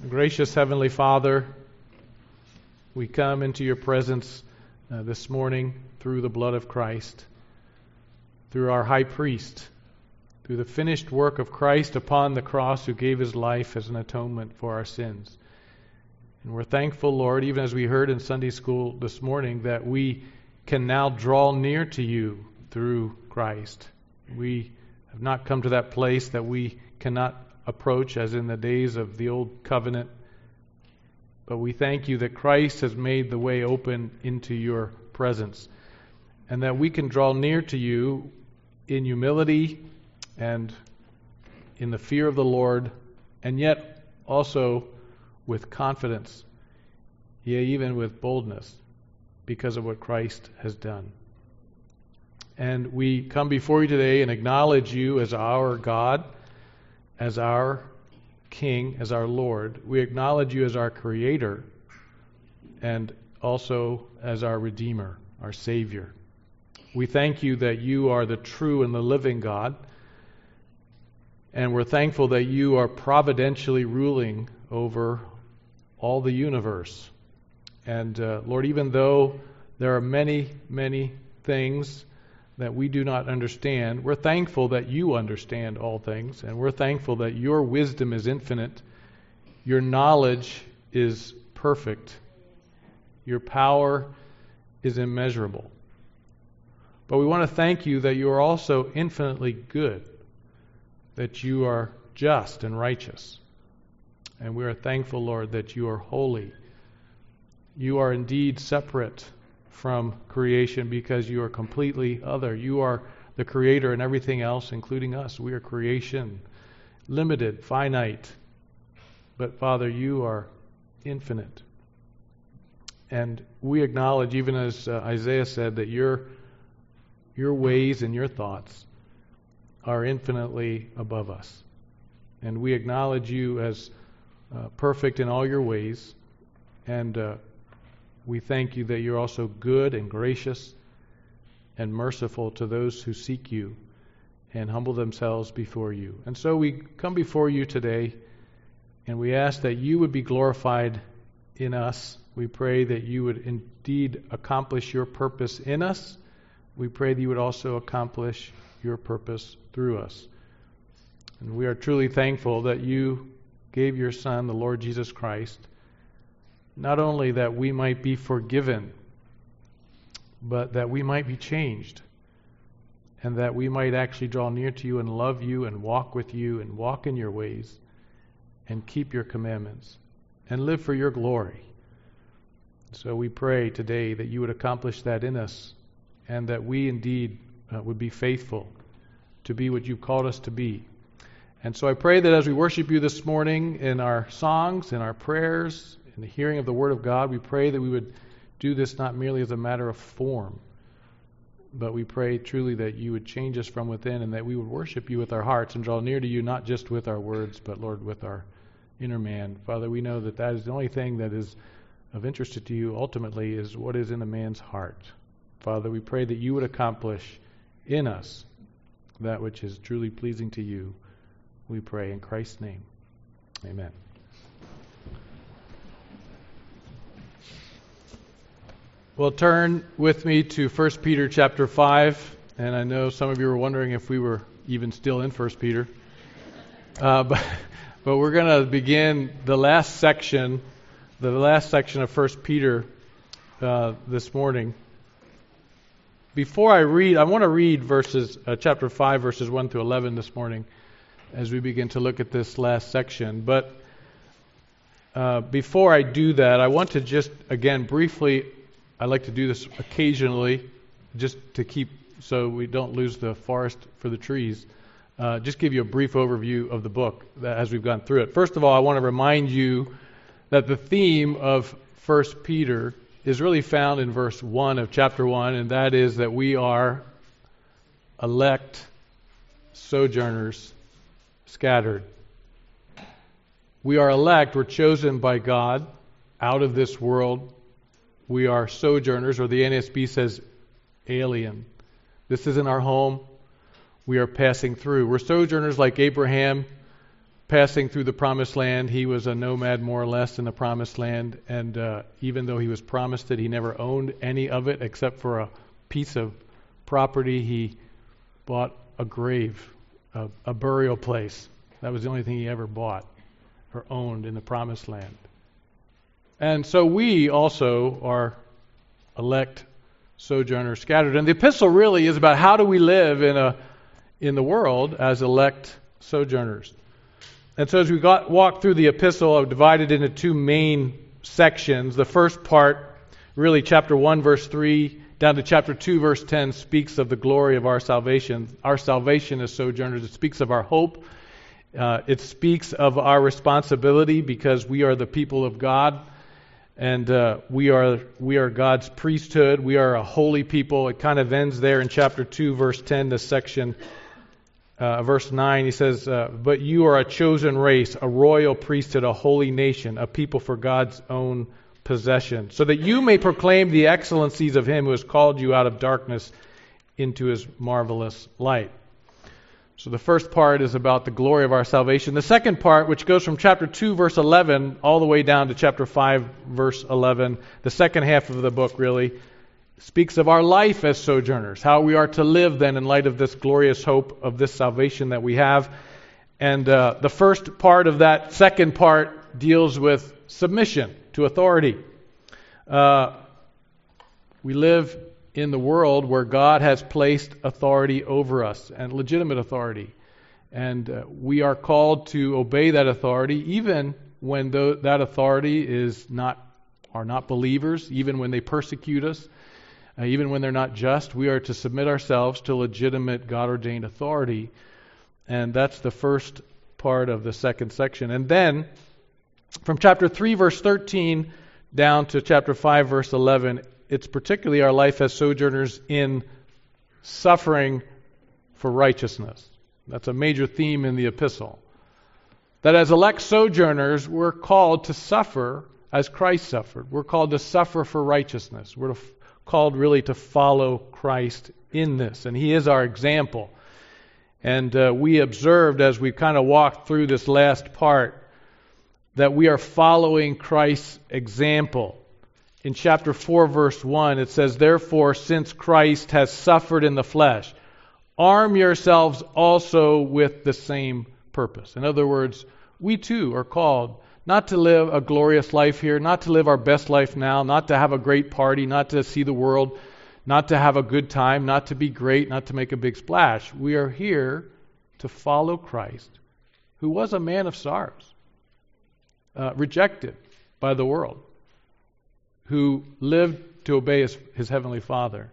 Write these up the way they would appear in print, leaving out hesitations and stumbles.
Gracious Heavenly Father, we come into your presence this morning through the blood of Christ, through our high priest, through the finished work of Christ upon the cross who gave his life as an atonement for our sins. And we're thankful, Lord, even as we heard in Sunday school this morning, that we can now draw near to you through Christ. We have not come to that place that we cannot approach as in the days of the old covenant. But we thank you that Christ has made the way open into your presence, and that we can draw near to you in humility and in the fear of the Lord, and yet also with confidence, yea, even with boldness, because of what Christ has done. And we come before you today and acknowledge you as our God, as our King, as our Lord. We acknowledge you as our Creator and also as our Redeemer, our Savior. We thank you that you are the true and the living God, and we're thankful that you are providentially ruling over all the universe. And Lord, even though there are many, many things that we do not understand, we're thankful that you understand all things, and we're thankful that your wisdom is infinite, your knowledge is perfect, your power is immeasurable. But we want to thank you that you are also infinitely good, that you are just and righteous. And we are thankful, Lord, that you are holy. You are indeed separate from creation because you are completely other. You are the Creator and everything else, including us. We are creation, limited, finite. But Father, you are infinite. And we acknowledge, even as Isaiah said, that your ways and your thoughts are infinitely above us. And we acknowledge you as perfect in all your ways, and we thank you that you're also good and gracious and merciful to those who seek you and humble themselves before you. And so we come before you today, and we ask that you would be glorified in us. We pray that you would indeed accomplish your purpose in us. We pray that you would also accomplish your purpose through us. And we are truly thankful that you gave your Son, the Lord Jesus Christ, not only that we might be forgiven, but that we might be changed, and that we might actually draw near to you and love you and walk with you and walk in your ways and keep your commandments and live for your glory. So we pray today that you would accomplish that in us, and that we indeed would be faithful to be what you've called us to be. And so I pray that as we worship you this morning in our songs, in our prayers, in the hearing of the Word of God, we pray that we would do this not merely as a matter of form, but we pray truly that you would change us from within, and that we would worship you with our hearts and draw near to you, not just with our words, but, Lord, with our inner man. Father, we know that that is the only thing that is of interest to you ultimately, is what is in a man's heart. Father, we pray that you would accomplish in us that which is truly pleasing to you. We pray in Christ's name. Amen. Well, turn with me to 1 Peter chapter 5. And I know some of you were wondering if we were even still in 1 Peter. But we're going to begin the last section of 1 Peter this morning. Before I read, I want to read chapter 5, verses 1 to 11 this morning as we begin to look at this last section. But before I do that, I want to just, again, briefly, I like to do this occasionally, just to keep, so we don't lose the forest for the trees, just give you a brief overview of the book as we've gone through it. First of all, I want to remind you that the theme of 1 Peter is really found in verse 1 of chapter 1, and that is that we are elect sojourners scattered. We are elect, we're chosen by God out of this world. We are sojourners, or the NASB says alien. This isn't our home. We are passing through. We're sojourners like Abraham, passing through the Promised Land. He was a nomad, more or less, in the Promised Land. And even though he was promised it, he never owned any of it except for a piece of property. He bought a grave, a burial place. That was the only thing he ever bought or owned in the Promised Land. And so we also are elect sojourners scattered. And the epistle really is about how do we live in the world as elect sojourners. And so as we walk through the epistle, I've divided into two main sections. The first part, really chapter 1, verse 3, down to chapter 2, verse 10, speaks of the glory of our salvation. Our salvation as sojourners. It speaks of our hope. It speaks of our responsibility because we are the people of God. And we are God's priesthood. We are a holy people. It kind of ends there in chapter 2, verse 10, this section. Verse 9, he says, but you are a chosen race, a royal priesthood, a holy nation, a people for God's own possession, so that you may proclaim the excellencies of Him who has called you out of darkness into His marvelous light. So the first part is about the glory of our salvation. The second part, which goes from chapter 2, verse 11, all the way down to chapter 5, verse 11, the second half of the book really, speaks of our life as sojourners, how we are to live then in light of this glorious hope of this salvation that we have. And the first part of that second part deals with submission to authority. We live in the world where God has placed authority over us, and legitimate authority. And we are called to obey that authority, even when that authority are not believers, even when they persecute us, even when they're not just. We are to submit ourselves to legitimate God-ordained authority. And that's the first part of the second section. And then, from chapter 3, verse 13, down to chapter 5, verse 11, it's particularly our life as sojourners in suffering for righteousness. That's a major theme in the epistle. That as elect sojourners, we're called to suffer as Christ suffered. We're called to suffer for righteousness. We're called really to follow Christ in this. And He is our example. And we observed as we kind of walked through this last part that we are following Christ's example. In chapter 4, verse 1, it says, therefore, since Christ has suffered in the flesh, arm yourselves also with the same purpose. In other words, we too are called not to live a glorious life here, not to live our best life now, not to have a great party, not to see the world, not to have a good time, not to be great, not to make a big splash. We are here to follow Christ, who was a man of sorrows, rejected by the world, who lived to obey his heavenly Father.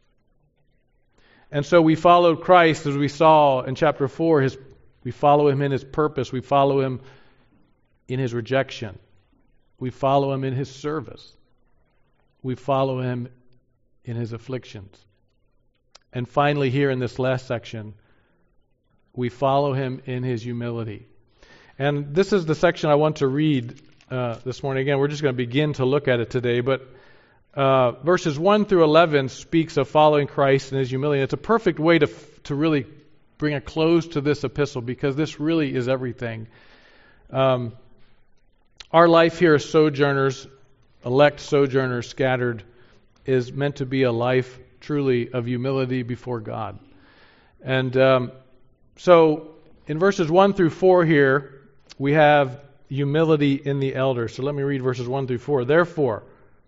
And so we followed Christ, as we saw in chapter 4. We follow Him in His purpose. We follow Him in His rejection. We follow Him in His service. We follow Him in His afflictions. And finally, here in this last section, we follow Him in His humility. And this is the section I want to read this morning. Again, we're just going to begin to look at it today, but verses 1 through 11 speaks of following Christ and His humility. It's a perfect way to really bring a close to this epistle, because this really is everything. Our life here as sojourners, elect sojourners scattered, is meant to be a life truly of humility before God. And so in verses 1 through 4 here, we have humility in the elders. So let me read verses 1 through 4. Therefore,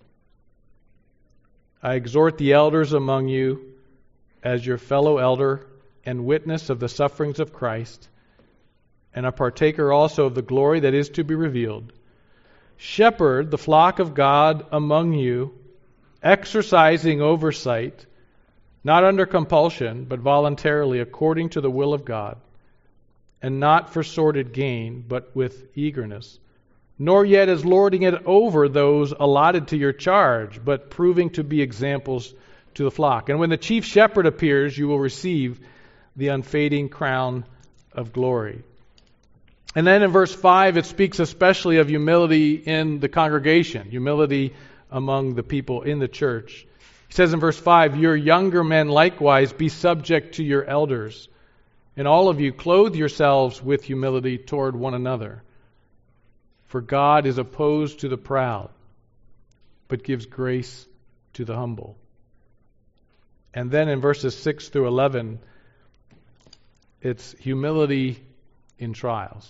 I exhort the elders among you as your fellow elder and witness of the sufferings of Christ, and a partaker also of the glory that is to be revealed. Shepherd the flock of God among you, exercising oversight, not under compulsion, but voluntarily according to the will of God, and not for sordid gain, but with eagerness, nor yet as lording it over those allotted to your charge, but proving to be examples to the flock. And when the chief shepherd appears, you will receive the unfading crown of glory. And then in verse 5, it speaks especially of humility in the congregation, humility among the people in the church. He says in verse 5, your younger men likewise be subject to your elders. And all of you, clothe yourselves with humility toward one another. For God is opposed to the proud, but gives grace to the humble. And then in verses 6 through 11, it's humility in trials.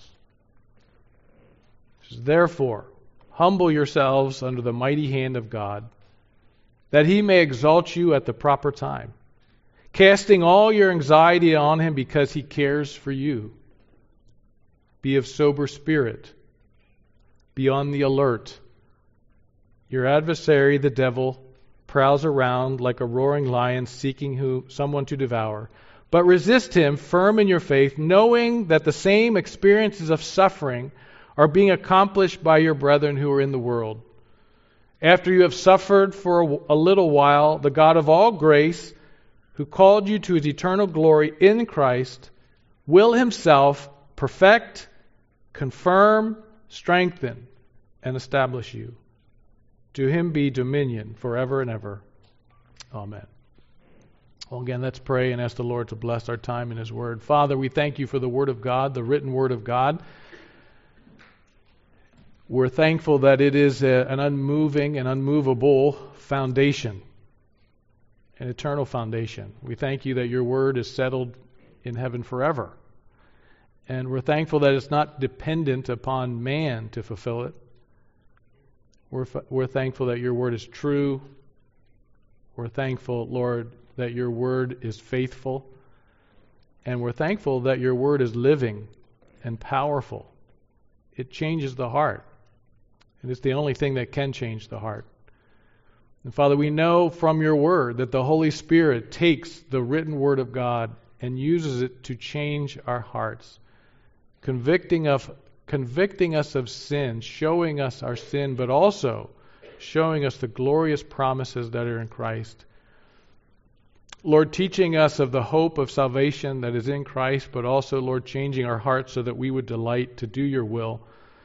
Therefore, humble yourselves under the mighty hand of God, that he may exalt you at the proper time, casting all your anxiety on him because he cares for you. Be of sober spirit. Be on the alert. Your adversary, the devil, prowls around like a roaring lion seeking someone to devour. But resist him, firm in your faith, knowing that the same experiences of suffering are being accomplished by your brethren who are in the world. After you have suffered for a little while, the God of all grace, who called you to his eternal glory in Christ, will himself perfect, confirm, strengthen, and establish you. To him be dominion forever and ever. Amen. Well, again, let's pray and ask the Lord to bless our time in his word. Father, we thank you for the word of God, the written word of God. We're thankful that it is an unmoving and unmovable foundation, an eternal foundation. We thank you that your word is settled in heaven forever. And we're thankful that it's not dependent upon man to fulfill it. We're thankful that your word is true. We're thankful, Lord, that your word is faithful. And we're thankful that your word is living and powerful. It changes the heart. And it's the only thing that can change the heart. And Father, we know from your word that the Holy Spirit takes the written word of God and uses it to change our hearts, convicting us of sin, showing us our sin, but also showing us the glorious promises that are in Christ. Lord, teaching us of the hope of salvation that is in Christ, but also, Lord, changing our hearts so that we would delight to do your will.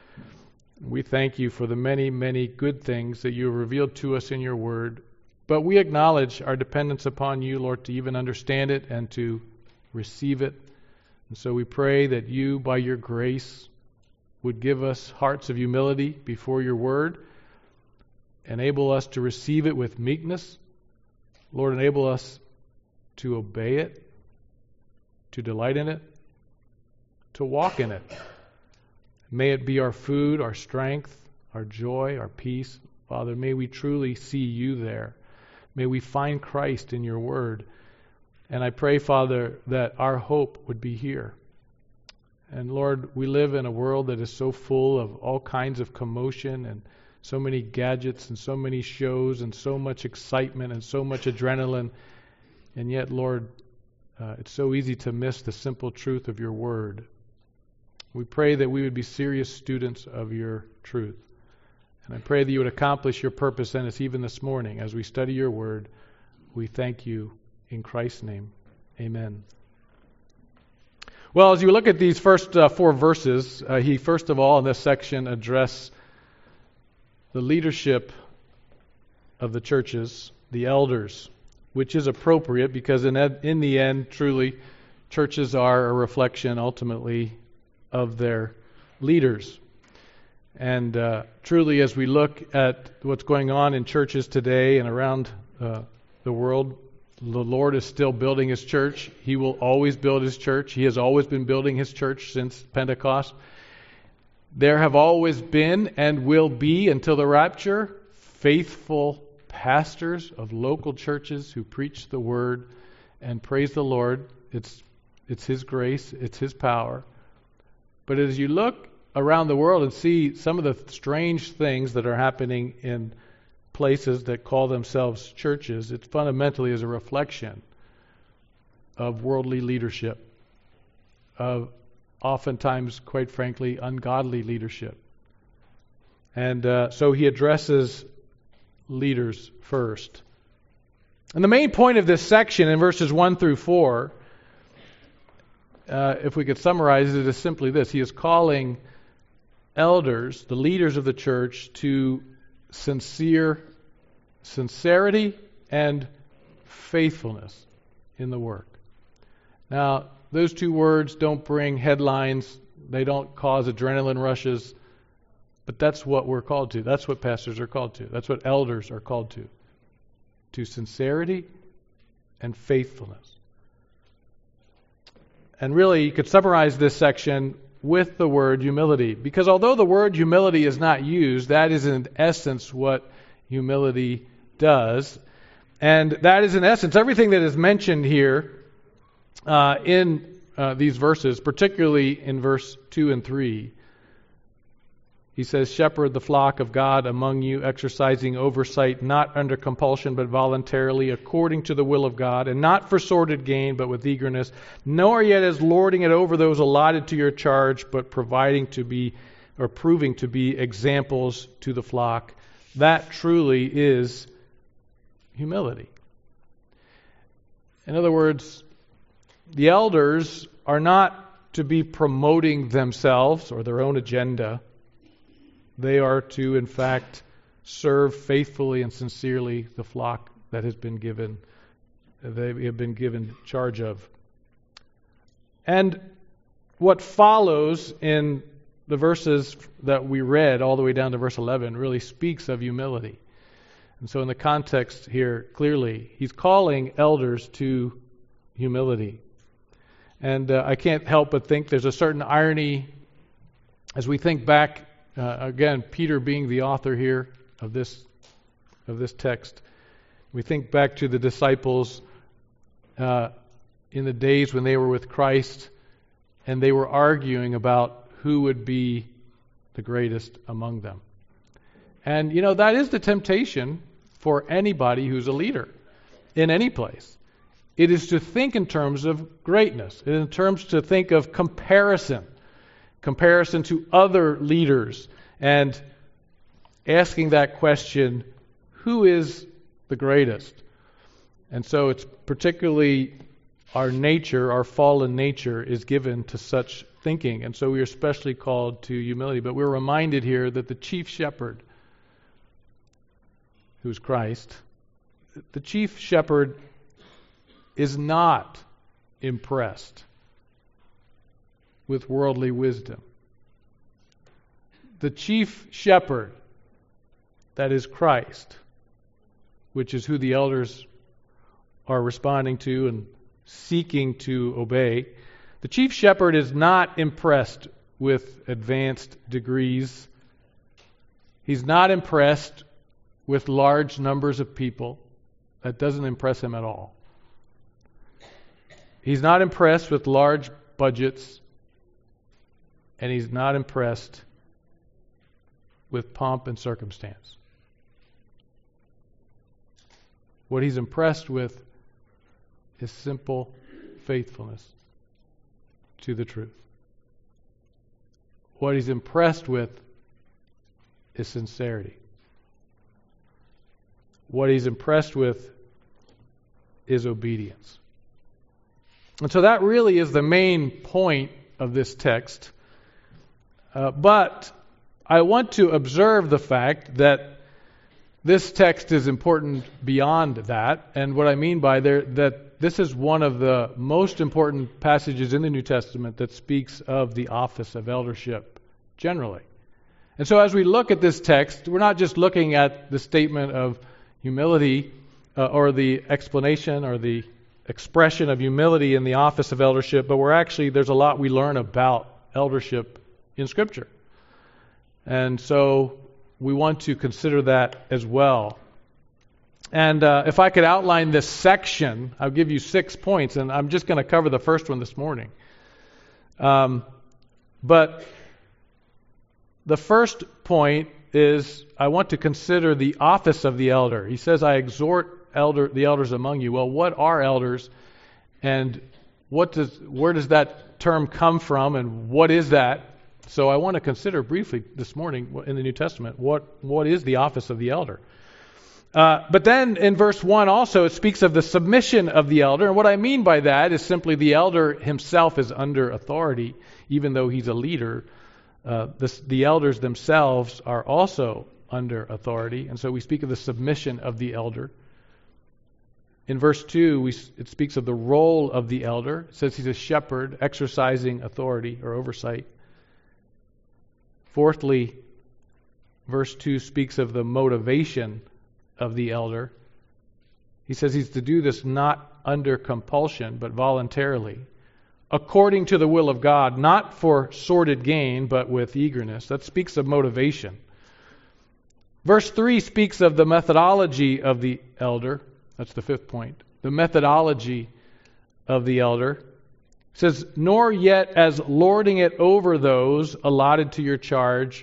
We thank you for the many, many good things that you have revealed to us in your word. But we acknowledge our dependence upon you, Lord, to even understand it and to receive it. And so we pray that you, by your grace, would give us hearts of humility before your word. Enable us to receive it with meekness. Lord, enable us to obey it, to delight in it, to walk in it. May it be our food, our strength, our joy, our peace. Father, may we truly see you there. May we find Christ in your word. And I pray, Father, that our hope would be here. And Lord, we live in a world that is so full of all kinds of commotion and so many gadgets and so many shows and so much excitement and so much adrenaline. And yet, Lord, it's so easy to miss the simple truth of your word. We pray that we would be serious students of your truth. And I pray that you would accomplish your purpose in us even this morning as we study your word. We thank you in Christ's name. Amen. Well, as you look at these first 4 verses, he first of all in this section addressed the leadership of the churches, the elders, which is appropriate because in the end, truly, churches are a reflection ultimately of their leaders. And truly, as we look at what's going on in churches today and around the world, the Lord is still building his church. He will always build his church. He has always been building his church since Pentecost. There have always been and will be until the rapture faithful pastors of local churches who preach the word and praise the Lord. It's his grace, it's his power. But as you look around the world and see some of the strange things that are happening in places that call themselves churches, it fundamentally is a reflection of worldly leadership, of oftentimes, quite frankly, ungodly leadership. And so he addresses leaders first. And the main point of this section in verses 1 through 4, if we could summarize it, is simply this. He is calling elders, the leaders of the church, to sincerity and faithfulness in the work. Now, Those two words don't bring headlines. They don't cause adrenaline rushes. But that's what we're called to. That's what pastors are called to. That's what elders are called to. To sincerity and faithfulness. And really, you could summarize this section with the word humility. Because although the word humility is not used, that is in essence what humility does. And that is in essence everything that is mentioned here in these verses, particularly in verse 2 and 3. He says, shepherd the flock of God among you, exercising oversight, not under compulsion, but voluntarily, according to the will of God, and not for sordid gain, but with eagerness, nor yet as lording it over those allotted to your charge, but proving to be examples to the flock. That truly is humility. In other words, the elders are not to be promoting themselves or their own agenda. They are to, in fact, serve faithfully and sincerely the flock that has been given, they have been given charge of. And what follows in the verses that we read all the way down to verse 11 really speaks of humility. And so in the context here, clearly, he's calling elders to humility. And I can't help but think there's a certain irony as we think back. Again, Peter being the author here of this text, we think back to the disciples in the days when they were with Christ, and they were arguing about who would be the greatest among them. And that is the temptation for anybody who's a leader in any place. It is to think in terms of greatness, in terms to think of comparison to other leaders, and asking that question, who is the greatest? And so it's particularly our nature, our fallen nature, is given to such thinking. And so we are especially called to humility. But we're reminded here that the chief shepherd, who's Christ, the chief shepherd is not impressed with worldly wisdom. The chief shepherd, that is Christ, which is who the elders are responding to and seeking to obey. The chief shepherd is not impressed with advanced degrees. He's not impressed with large numbers of people. That doesn't impress him at all. He's not impressed with large budgets, and he's not impressed with pomp and circumstance. What he's impressed with is simple faithfulness to the truth. What he's impressed with is sincerity. What he's impressed with is obedience. And so that really is the main point of this text. But I want to observe the fact that this text is important beyond that. And what I mean by that this is one of the most important passages in the New Testament that speaks of the office of eldership generally. And so as we look at this text, we're not just looking at the statement of humility or the explanation or the expression of humility in the office of eldership, but there's a lot we learn about eldership in Scripture. And so we want to consider that as well. And if I could outline this section, I'll give you 6 points, and I'm just going to cover the first one this morning. But the first point is I want to consider the office of the elder. He says, I exhort the elders among you. Well, what are elders? And where does that term come from, and what is that? So I want to consider briefly this morning in the New Testament what is the office of the elder. But then in verse 1 also it speaks of the submission of the elder. And what I mean by that is simply the elder himself is under authority, even though he's a leader. The elders themselves are also under authority. And so we speak of the submission of the elder. In verse 2, it speaks of the role of the elder. It says he's a shepherd exercising authority or oversight. Fourthly, verse 2 speaks of the motivation of the elder. He says he's to do this not under compulsion, but voluntarily, according to the will of God, not for sordid gain, but with eagerness. That speaks of motivation. Verse 3 speaks of the methodology of the elder. That's the fifth point. The methodology of the elder. It says, nor yet as lording it over those allotted to your charge,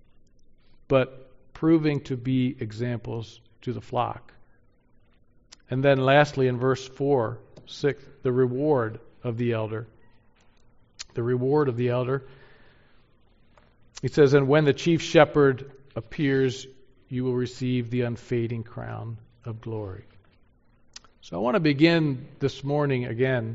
but proving to be examples to the flock. And then lastly, in verse 4, 6, the reward of the elder. The reward of the elder. He says, and when the chief shepherd appears, you will receive the unfading crown of glory. So I want to begin this morning again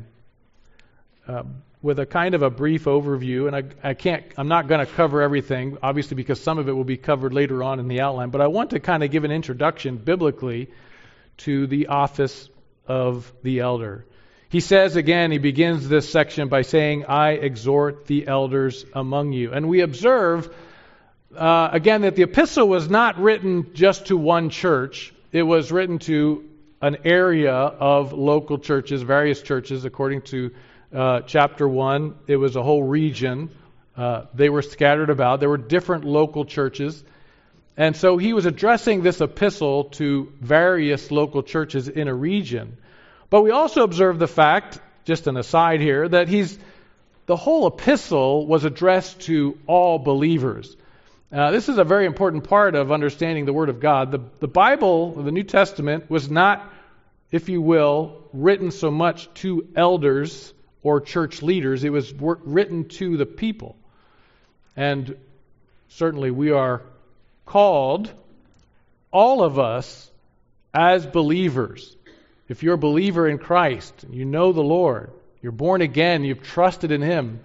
with a kind of a brief overview, and I'm not going to cover everything, obviously, because some of it will be covered later on in the outline, but I want to kind of give an introduction biblically to the office of the elder. He says again, he begins this section by saying, I exhort the elders among you. And we observe, again, that the epistle was not written just to one church. It was written to an area of local churches, various churches, according to chapter 1. It was a whole region. They were scattered about. There were different local churches. And so he was addressing this epistle to various local churches in a region. But we also observe the fact, just an aside here, that the whole epistle was addressed to all believers. This is a very important part of understanding the Word of God. The Bible, the New Testament, was not, if you will, written so much to elders or church leaders. It was written to the people. And certainly we are called, all of us, as believers. If you're a believer in Christ, you know the Lord, you're born again, you've trusted in Him,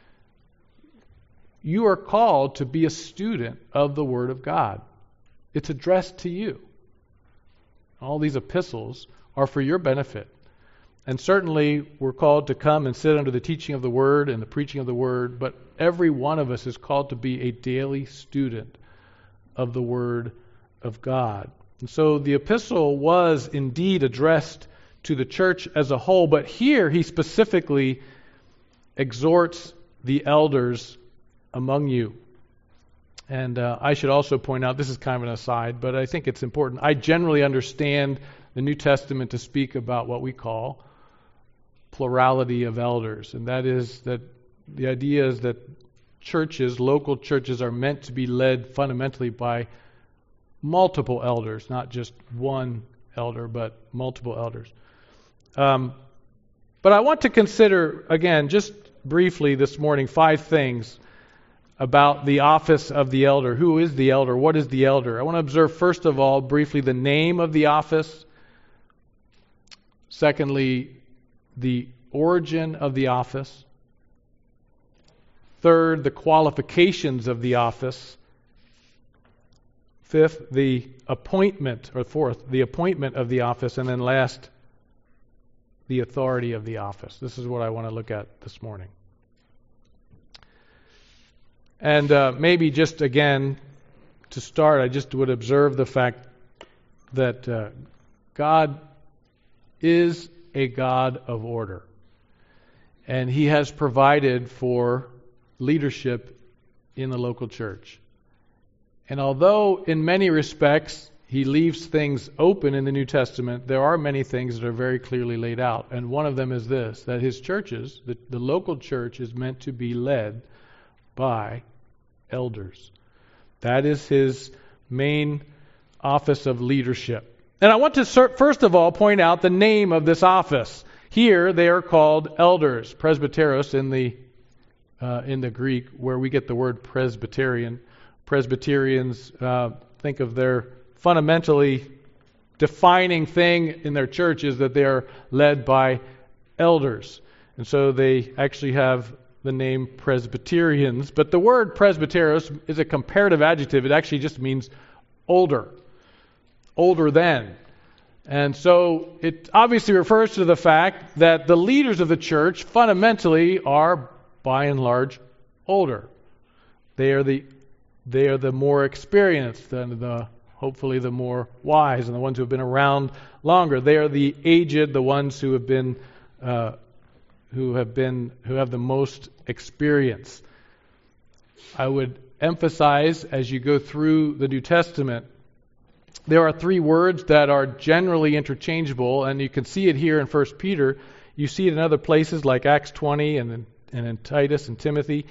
you are called to be a student of the Word of God. It's addressed to you. All these epistles are for your benefit. And certainly we're called to come and sit under the teaching of the Word and the preaching of the Word, but every one of us is called to be a daily student of the Word of God. And so the epistle was indeed addressed to the church as a whole, but here he specifically exhorts the elders among you. And I should also point out, this is kind of an aside, but I think it's important. I generally understand the New Testament to speak about what we call plurality of elders. And that is that the idea is that churches, local churches, are meant to be led fundamentally by multiple elders, not just one elder, but multiple elders. But I want to consider, again, just briefly this morning, 5 things about the office of the elder. Who is the elder? What is the elder? I want to observe, first of all, briefly the name of the office. Secondly, the origin of the office. Third, the qualifications of the office. Fifth, the appointment, or fourth, the appointment of the office. And then last, the authority of the office. This is what I want to look at this morning. And maybe just again, to start, I just would observe the fact that God is a God of order. And He has provided for leadership in the local church. And although in many respects He leaves things open in the New Testament, there are many things that are very clearly laid out. And one of them is this, that His churches, the local church, is meant to be led by elders. That is His main office of leadership. And I want to first of all point out the name of this office. Here they are called elders, presbyteros in the Greek, where we get the word Presbyterian. Presbyterians think of their fundamentally defining thing in their church is that they are led by elders. And so they actually have the name Presbyterians. But the word presbyteros is a comparative adjective. It actually just means older. Older than. And so it obviously refers to the fact that the leaders of the church fundamentally are, by and large, older. They are the more experienced and hopefully the more wise, and the ones who have been around longer. They are the aged, the ones who have the most experience. I would emphasize, as you go through the New Testament, there are three words that are generally interchangeable, and you can see it here in 1 Peter. You see it in other places like Acts 20 and in Titus and Timothy.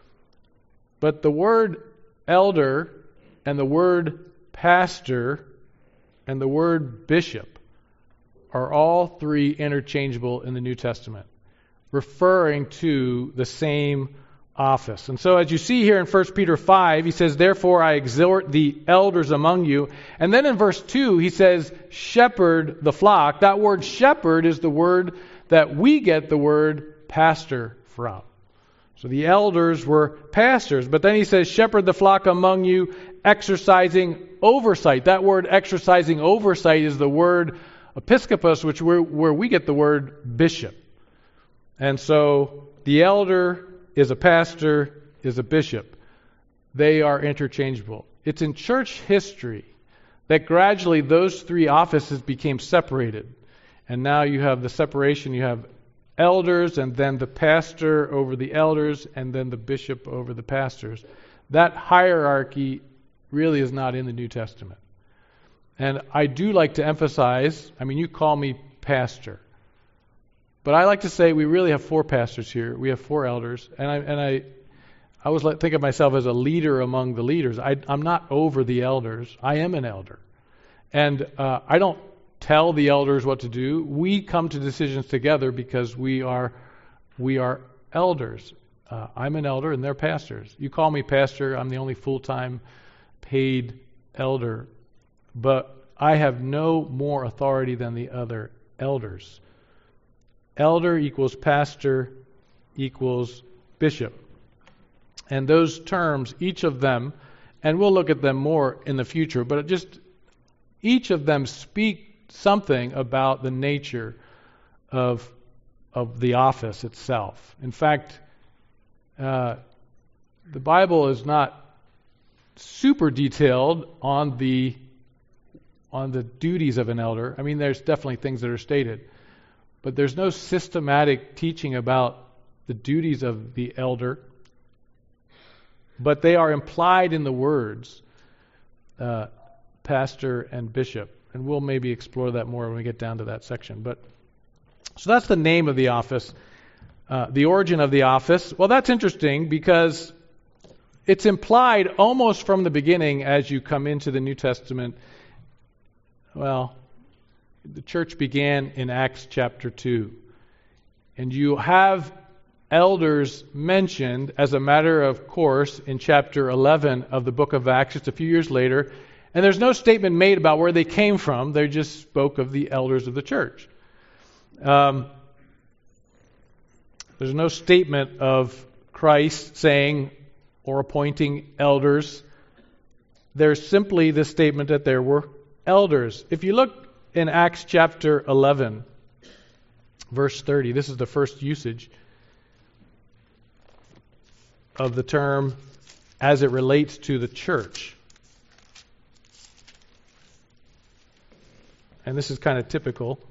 But the word elder and the word pastor and the word bishop are all three interchangeable in the New Testament, referring to the same office. And so as you see here in 1 Peter 5, he says, "Therefore I exhort the elders among you." And then in verse 2, he says, "Shepherd the flock." That word shepherd is the word that we get the word pastor from. So the elders were pastors. But then he says, "Shepherd the flock among you, exercising oversight." That word exercising oversight is the word episkopos, where we get the word bishop. And so the elder is a pastor, is a bishop. They are interchangeable. It's in church history that gradually those three offices became separated. And now you have the separation. You have elders, and then the pastor over the elders, and then the bishop over the pastors. That hierarchy really is not in the New Testament. And I do like to emphasize, you call me pastor. But I like to say we really have four pastors here. We have four elders. And I always think of myself as a leader among the leaders. I'm not over the elders. I am an elder. And I don't tell the elders what to do. We come to decisions together because we are elders. I'm an elder and they're pastors. You call me pastor. I'm the only full-time paid elder. But I have no more authority than the other elders. Elder equals pastor equals bishop. And those terms, each of them, and we'll look at them more in the future, but each of them speak something about the nature of the office itself. In fact, the Bible is not super detailed on the duties of an elder. There's definitely things that are stated. But there's no systematic teaching about the duties of the elder. But they are implied in the words pastor and bishop. And we'll maybe explore that more when we get down to that section. So that's the name of the office. The origin of the office. Well, that's interesting because it's implied almost from the beginning as you come into the New Testament. Well, the church began in Acts chapter 2. And you have elders mentioned as a matter of course in chapter 11 of the book of Acts, just a few years later. And there's no statement made about where they came from. They just spoke of the elders of the church. There's no statement of Christ saying or appointing elders. There's simply the statement that there were elders. If you look in Acts chapter 11, verse 30, this is the first usage of the term as it relates to the church. And this is kind of typical.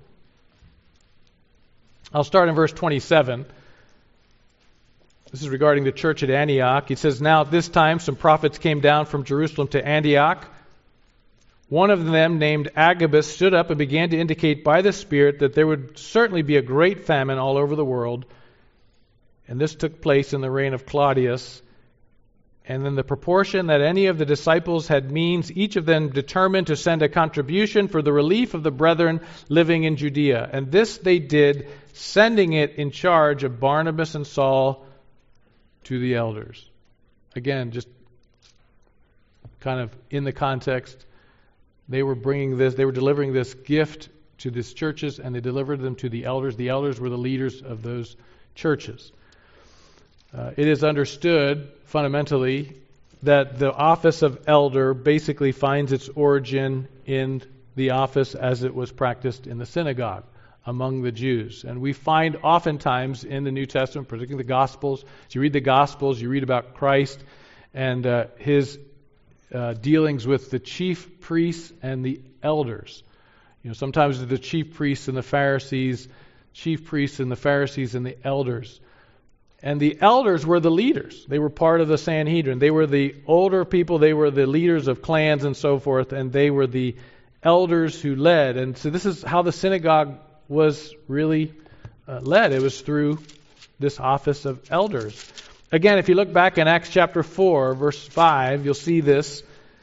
I'll start in verse 27. This is regarding the church at Antioch. It says, "Now at this time some prophets came down from Jerusalem to Antioch. One of them, named Agabus, stood up and began to indicate by the Spirit that there would certainly be a great famine all over the world. And this took place in the reign of Claudius. And in the proportion that any of the disciples had means, each of them determined to send a contribution for the relief of the brethren living in Judea. And this they did, sending it in charge of Barnabas and Saul to the elders." Again, just kind of in the context. They were delivering this gift to these churches, and they delivered them to the elders. The elders were the leaders of those churches. It is understood fundamentally that the office of elder basically finds its origin in the office as it was practiced in the synagogue among the Jews. And we find oftentimes in the New Testament, particularly the Gospels, as you read the Gospels, you read about Christ and his dealings with the chief priests and the elders. Sometimes the chief priests and the Pharisees, and the elders. And the elders were the leaders. They were part of the Sanhedrin. They were the older people. They were the leaders of clans and so forth. And they were the elders who led. And so this is how the synagogue was really led. It was through this office of elders. Again, if you look back in Acts chapter 4, verse 5, you'll see this.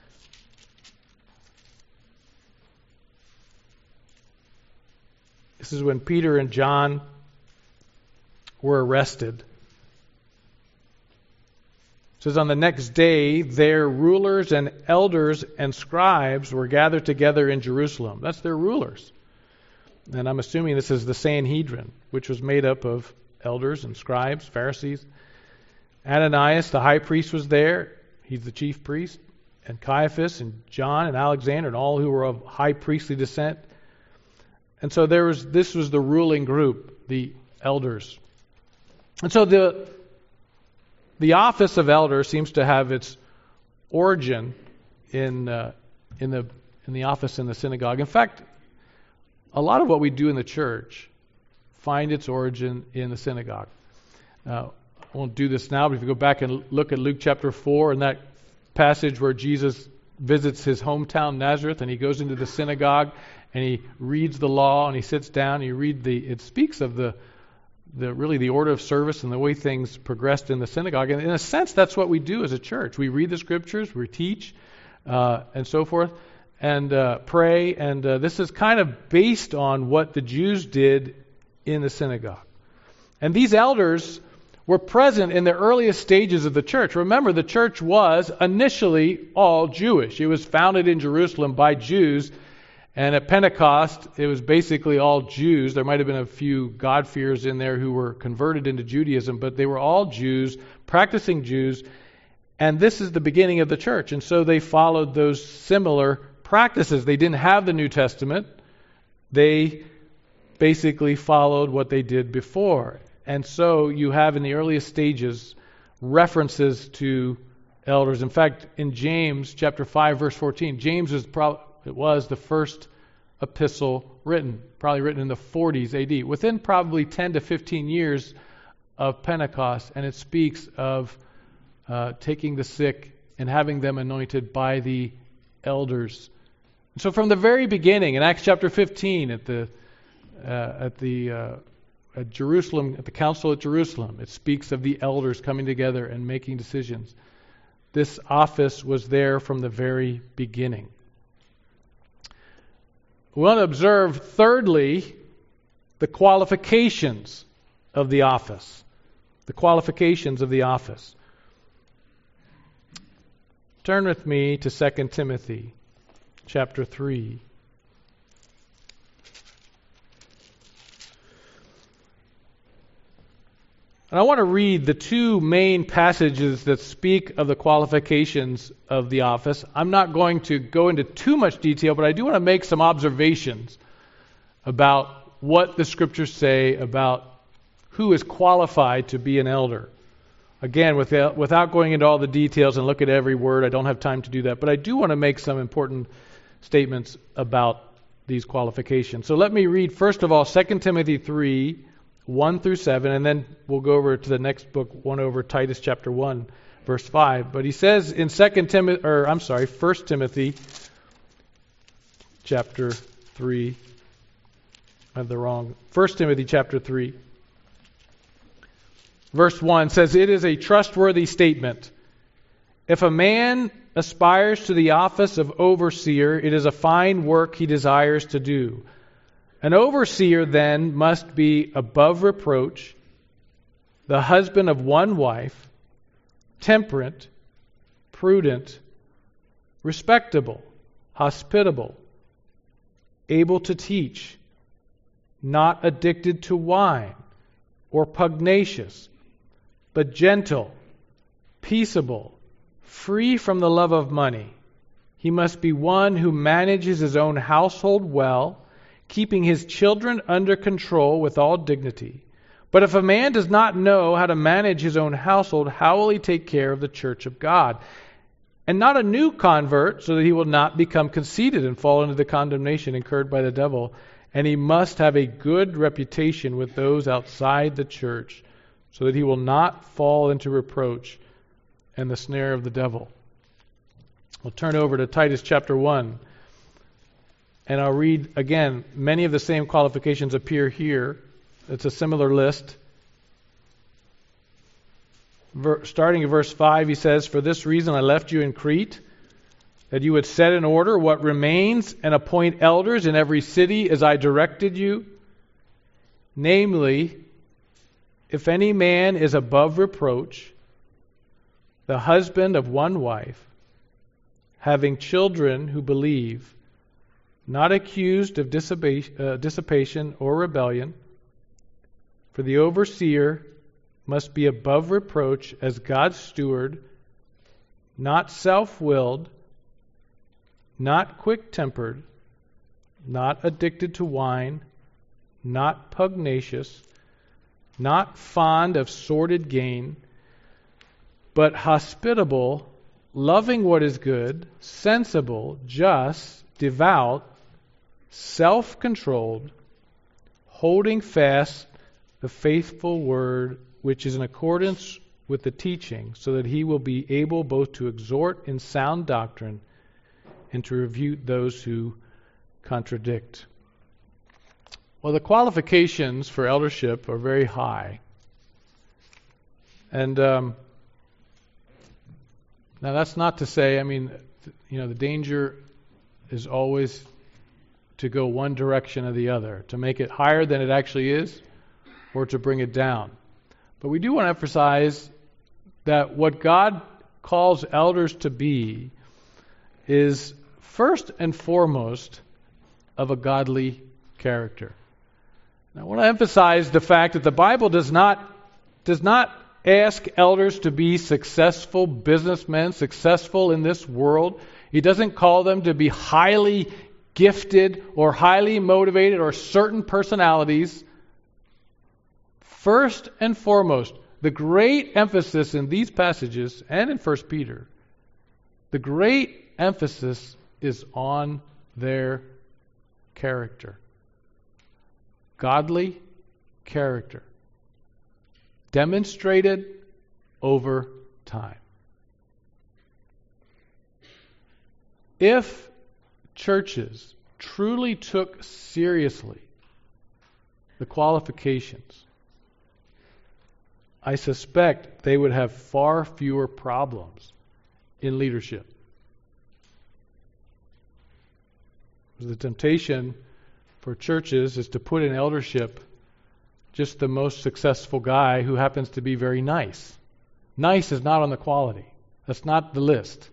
This is when Peter and John were arrested. It says, on the next day, their rulers and elders and scribes were gathered together in Jerusalem. That's their rulers. And I'm assuming this is the Sanhedrin, which was made up of elders and scribes, Pharisees. Ananias, the high priest, was there. He's the chief priest. And Caiaphas and John and Alexander and all who were of high priestly descent. And so this was the ruling group, the elders. And so the office of elder seems to have its origin in the office in the synagogue. In fact, a lot of what we do in the church find its origin in the synagogue. I won't do this now, but if you go back and look at Luke chapter 4 and that passage where Jesus visits his hometown Nazareth and he goes into the synagogue and he reads the law and he sits down and it speaks of the order of service and the way things progressed in the synagogue. And in a sense, that's what we do as a church. We read the scriptures, we teach, and so forth, and pray. And this is kind of based on what the Jews did in the synagogue. And these elders were present in the earliest stages of the church. Remember, the church was initially all Jewish. It was founded in Jerusalem by Jews. And at Pentecost, it was basically all Jews. There might have been a few God-fearers in there who were converted into Judaism, but they were all Jews, practicing Jews. And this is the beginning of the church. And so they followed those similar practices. They didn't have the New Testament. They basically followed what they did before. And so you have in the earliest stages references to elders. In fact, in James chapter 5, verse 14, James was the first epistle written, probably written in the 40s AD, within probably 10 to 15 years of Pentecost, and it speaks of taking the sick and having them anointed by the elders. And so from the very beginning, in Acts chapter 15, at Jerusalem, at the council at Jerusalem, it speaks of the elders coming together and making decisions. This office was there from the very beginning. We want to observe, thirdly, the qualifications of the office. The qualifications of the office. Turn with me to 2 Timothy chapter 3. And I want to read the two main passages that speak of the qualifications of the office. I'm not going to go into too much detail, but I do want to make some observations about what the Scriptures say about who is qualified to be an elder. Again, without going into all the details and look at every word, I don't have time to do that, but I do want to make some important statements about these qualifications. So let me read, first of all, 2 Timothy 3, 1 through 7, and then we'll go over to the next book, Titus chapter 1, verse 5. But he says in 1 Timothy chapter 3, I have the wrong, 1 Timothy chapter 3, verse 1 says, "It is a trustworthy statement. If a man aspires to the office of overseer, it is a fine work he desires to do. An overseer, then, must be above reproach, the husband of one wife, temperate, prudent, respectable, hospitable, able to teach, not addicted to wine or pugnacious, but gentle, peaceable, free from the love of money, He must be one who manages his own household well, keeping his children under control with all dignity. But if a man does not know how to manage his own household, how will he take care of the church of God? And not a new convert, so that he will not become conceited and fall into the condemnation incurred by the devil. And he must have a good reputation with those outside the church, so that he will not fall into reproach and the snare of the devil. We'll turn over to Titus chapter 1. And I'll read again, many of the same qualifications appear here. It's a similar list. Starting in verse 5, he says, "For this reason I left you in Crete, that you would set in order what remains and appoint elders in every city as I directed you. Namely, if any man is above reproach, the husband of one wife, having children who believe, not accused of dissipation or rebellion, for the overseer must be above reproach as God's steward, not self-willed, not quick-tempered, not addicted to wine, not pugnacious, not fond of sordid gain, but hospitable, loving what is good, sensible, just, devout, self-controlled, holding fast the faithful word which is in accordance with the teaching, so that he will be able both to exhort in sound doctrine and to refute those who contradict." Well, the qualifications for eldership are very high. And now that's not to say, the danger is always to go one direction or the other, to make it higher than it actually is, or to bring it down. But we do want to emphasize that what God calls elders to be is first and foremost of a godly character. Now, I want to emphasize the fact that the Bible does not ask elders to be successful businessmen, successful in this world. He doesn't call them to be highly gifted or highly motivated or certain personalities. First and foremost, the great emphasis in these passages and in 1 Peter, the great emphasis is on their character. Godly character. Demonstrated over time. If churches truly took seriously the qualifications, I suspect they would have far fewer problems in leadership. The temptation for churches is to put in eldership just the most successful guy who happens to be very nice. Nice is not on the quality. That's not the list.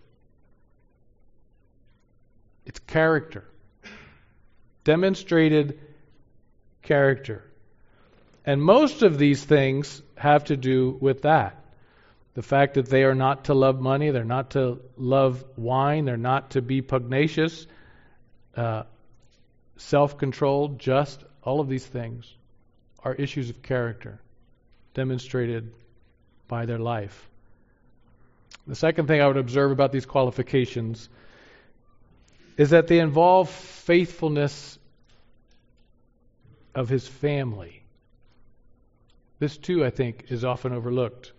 It's character. Demonstrated character. And most of these things have to do with that. The fact that they are not to love money, they're not to love wine, they're not to be pugnacious, self-controlled, just, all of these things are issues of character demonstrated by their life. The second thing I would observe about these qualifications is that they involve faithfulness of his family. This too, I think, is often overlooked.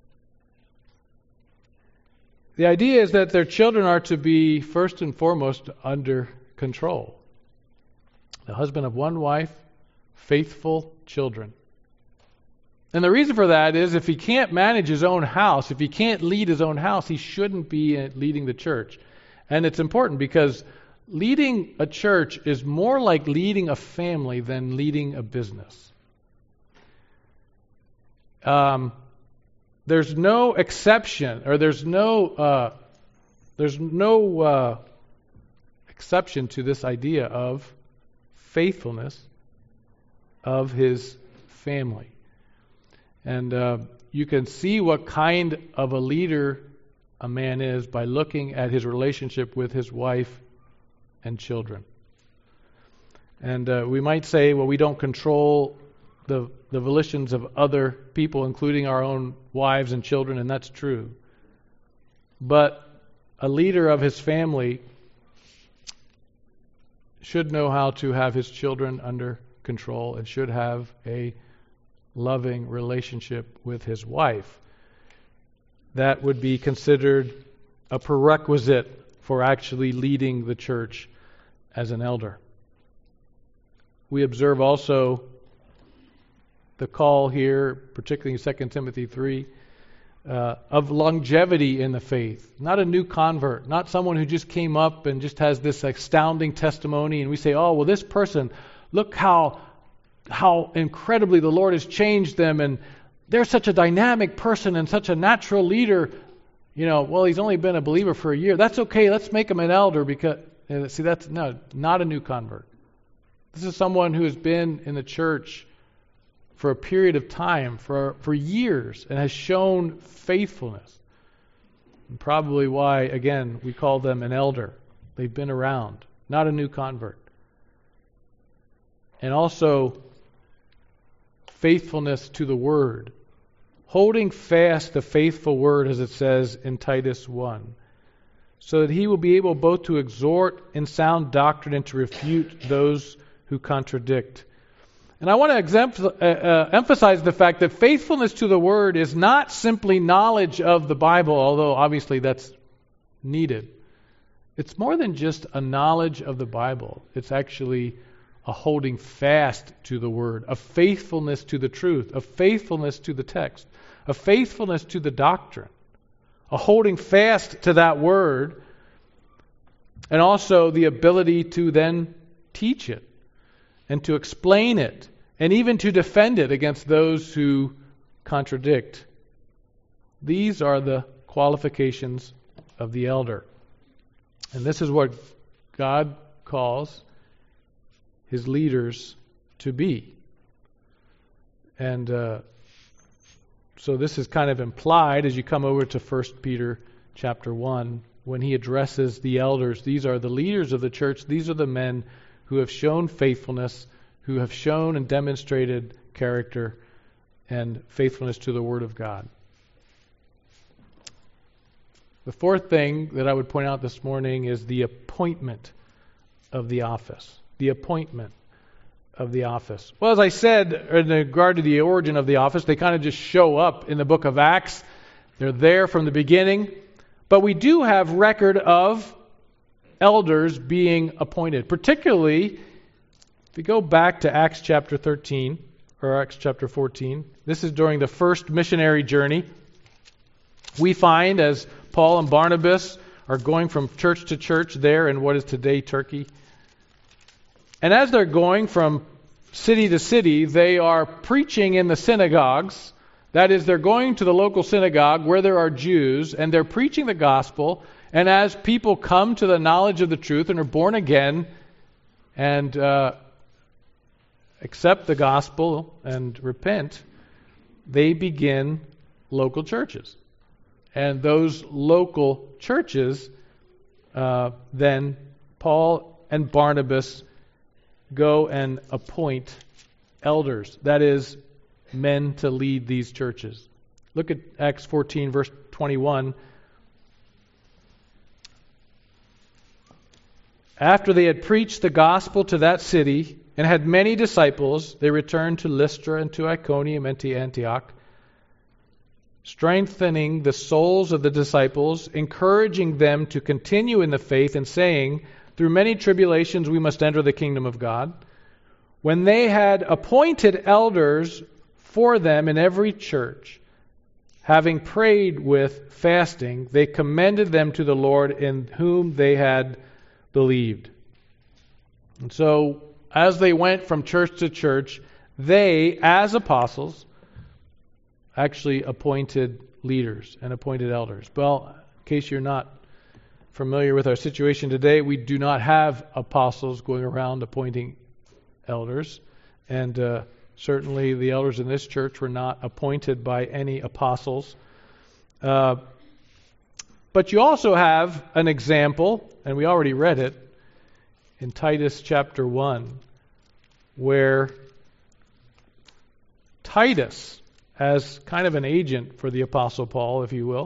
The idea is that their children are to be first and foremost under control. The husband of one wife, faithful children. And the reason for that is if he can't manage his own house, if he can't lead his own house, he shouldn't be leading the church. And it's important because leading a church is more like leading a family than leading a business. There's no exception, or there's no exception to this idea of faithfulness of his family. And you can see what kind of a leader a man is by looking at his relationship with his wife and children. And we might say, well, we don't control the volitions of other people, including our own wives and children, and that's true. But a leader of his family should know how to have his children under control and should have a loving relationship with his wife. That would be considered a prerequisite for actually leading the church as an elder. We observe also the call here, particularly in 2 Timothy 3, of longevity in the faith. Not a new convert, not someone who just came up and just has this astounding testimony and we say, oh, well, this person, look how incredibly the Lord has changed them and they're such a dynamic person and such a natural leader. Well, he's only been a believer for a year. That's okay, let's make him an elder because, that's not a new convert. This is someone who has been in the church for a period of time, for years, and has shown faithfulness. And probably why, again, we call them an elder. They've been around, not a new convert. And also, faithfulness to the Word. Holding fast the faithful Word, as it says in Titus 1, so that he will be able both to exhort in sound doctrine and to refute those who contradict. And I want to emphasize the fact that faithfulness to the Word is not simply knowledge of the Bible, although obviously that's needed. It's more than just a knowledge of the Bible. It's actually a holding fast to the Word, a faithfulness to the truth, a faithfulness to the text, a faithfulness to the doctrine, a holding fast to that Word, and also the ability to then teach it and to explain it, and even to defend it against those who contradict. These are the qualifications of the elder. And this is what God calls his leaders to be. And so this is kind of implied as you come over to 1 Peter chapter 1, when he addresses the elders. These are the leaders of the church. These are the men who have shown faithfulness, who have shown and demonstrated character and faithfulness to the Word of God. The fourth thing that I would point out this morning is the appointment of the office. The appointment of the office. Well, as I said, in regard to the origin of the office, they kind of just show up in the book of Acts. They're there from the beginning. But we do have record of elders being appointed. Particularly, if we go back to Acts chapter 13, or Acts chapter 14, this is during the first missionary journey. We find as Paul and Barnabas are going from church to church there in what is today Turkey. And as they're going from city to city, they are preaching in the synagogues. That is, they're going to the local synagogue where there are Jews, and they're preaching the gospel. And as people come to the knowledge of the truth and are born again and accept the gospel and repent, they begin local churches. And those local churches, then Paul and Barnabas go and appoint elders. That is, men to lead these churches. Look at Acts 14, verse 21. After they had preached the gospel to that city and had many disciples, they returned to Lystra and to Iconium and to Antioch, strengthening the souls of the disciples, encouraging them to continue in the faith, and saying, through many tribulations we must enter the kingdom of God. When they had appointed elders for them in every church, having prayed with fasting, they commended them to the Lord in whom they had believed. And so, as they went from church to church, they, as apostles, actually appointed leaders and appointed elders. Well, in case you're not familiar with our situation today, we do not have apostles going around appointing elders. And certainly the elders in this church were not appointed by any apostles. But you also have an example, and we already read it, in Titus chapter 1, where Titus, as kind of an agent for the Apostle Paul, if you will,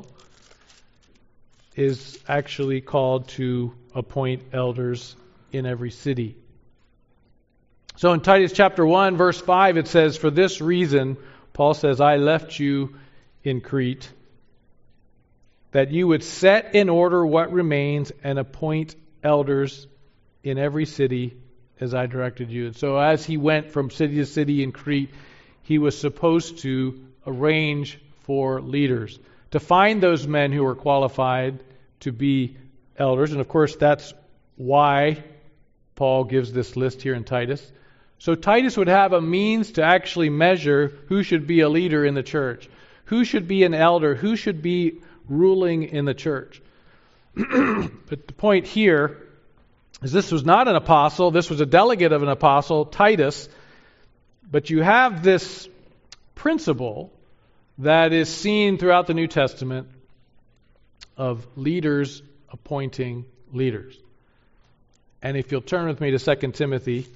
is actually called to appoint elders in every city. So in Titus chapter 1, verse 5, it says, "For this reason," Paul says, "I left you in Crete, that you would set in order what remains and appoint elders in every city as I directed you." And so as he went from city to city in Crete, he was supposed to arrange for leaders, to find those men who were qualified to be elders. And of course, that's why Paul gives this list here in Titus. So Titus would have a means to actually measure who should be a leader in the church, who should be an elder, who should be ruling in the church. But the point here is this was not an apostle, this was a delegate of an apostle, Titus, but you have this principle that is seen throughout the New Testament of leaders appointing leaders. And if you'll turn with me to 2 Timothy